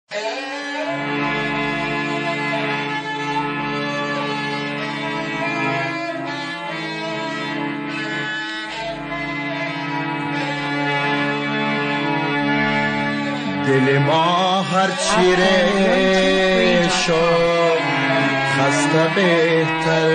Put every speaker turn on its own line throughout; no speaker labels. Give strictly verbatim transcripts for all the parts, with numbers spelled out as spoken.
دل ما هرچی ره شد خسته بهتر،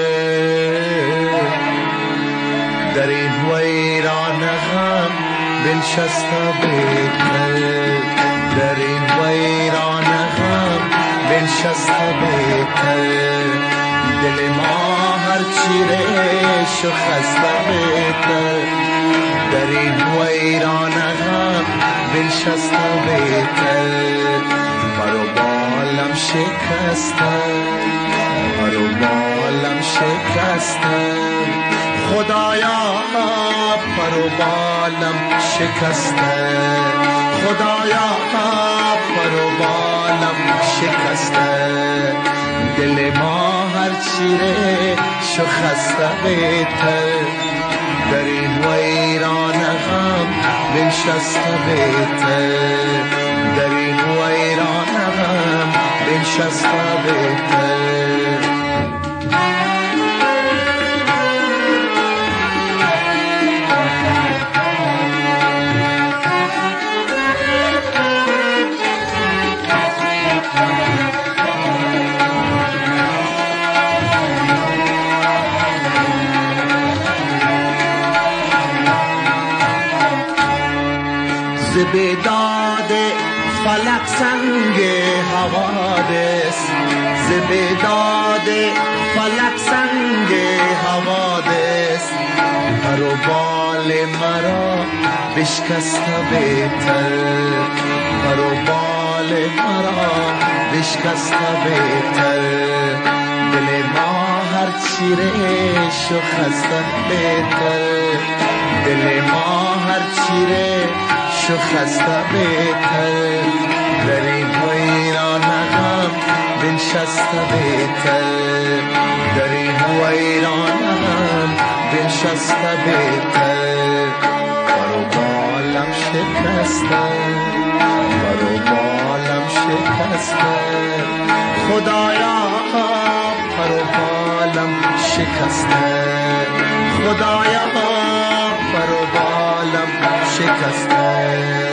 در این ویران غم بنشسته بهتر، در این ویران غم بنشسته بهتر. دل ما هرچی ره شد خسته بهتر، در این ویران غم بنشسته بهتر. برو بالم شکسته، برو بالم شکسته، خدایا برو بالم شکسته، خدایا برو بالم شکسته. دل ما هرچی ره شو خسته بهتر، در این ویران غم بنشسته بهتر، در این ویران غم بنشسته بهتر. زبداد فلک سنگ حوادث، زبداد فلک سنگ حوادث. پر و بال مرا بشکسته بهتر، پر و بال مرا بشکسته بهتر. دل ما هرچی ریش و خسته بهتر، دل ما هرچی ریش شو خسته بهتر. در این ویران غم بنشسته بهتر، در این ویران غم بنشسته بهتر. برو بالم شکسته، برو بالم شکسته، خدایا برو بالم شکسته، خدایا برو بالم شکسته.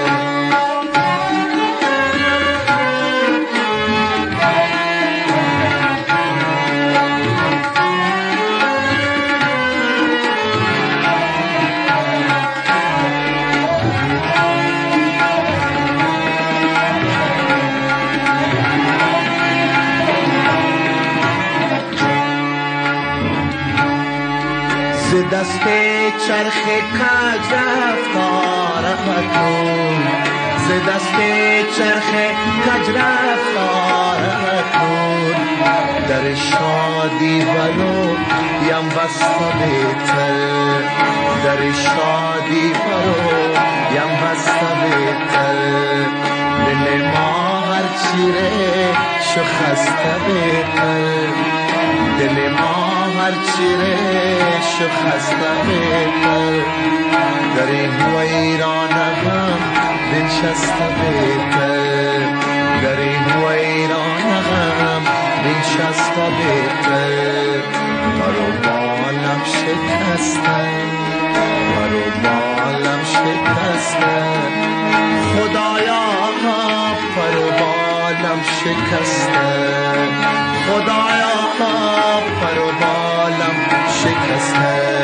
ز دست چرخ کج رفتار اکنون، ز دست چرخ کج رفتار اکنون. در شادی ولو یم بسته بهتر، در شادی ولو یم بسته بهتر. دل ما هرچی ریش و خسته بهتر، دل ما هرچی ریش و خسته بهتر. در این ویران غم بنشسته بهتر، در این ویران غم بنشسته بهتر. برو بالم شکسته، برو بالم شکسته، خدایا برو بالم شکسته، خدایا برو بالم شکسته.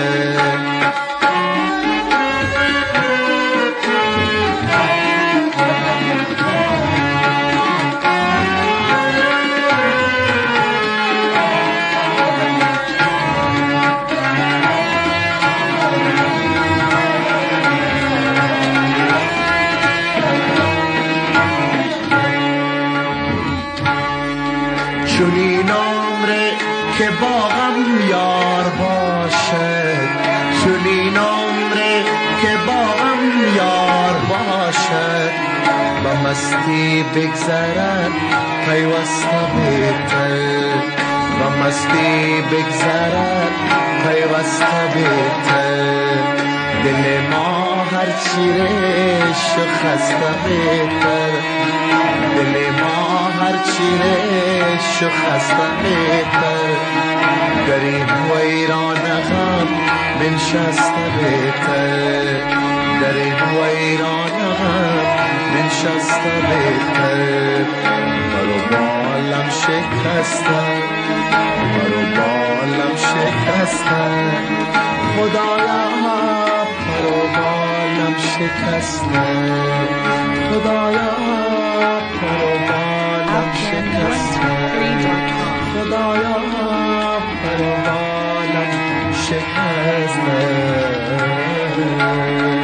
چنین عمره که با غم یار باشد، چنین عمره که با غم یار باشد. به مستی بگذرد پیوسته بهتر، به مستی بگذرد پیوسته بهتر. دل ما هرچی رش و خسته بهتر دل ما هرچی رش و خسته بهتر در این ویران غم بنشسته بهتر در این ویران غم بنشسته بهتر مرو بالم شکسته مرو بالم شکسته خدایا مرو بالم شکسته خدایا مرو بالم شکسته خدایا مرو بالم شکسته